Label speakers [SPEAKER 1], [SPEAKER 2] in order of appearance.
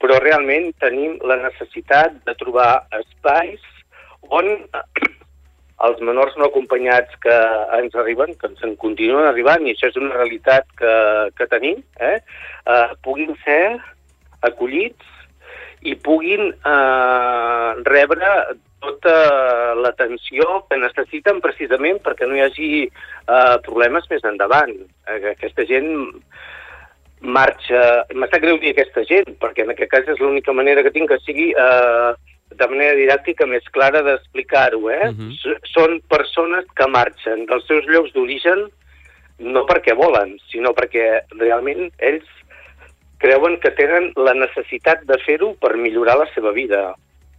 [SPEAKER 1] però realment tenim la necessitat de trobar espais on els menors no acompanyats que ens arriben, que ens en continuen arribant, i això és una realitat que tenim, puguin ser acollits i puguin rebre tota l'atenció que necessiten precisament perquè no hi hagi problemes més endavant. Aquesta gent marxa... Em sap greu dir aquesta gent, perquè en aquest cas és l'única manera que tinc que sigui de manera didàctica més clara d'explicar-ho. Són persones que marxen dels seus llocs d'origen no perquè volen, sinó perquè realment ells creuen que tenen la necessitat de fer-ho per millorar la seva vida.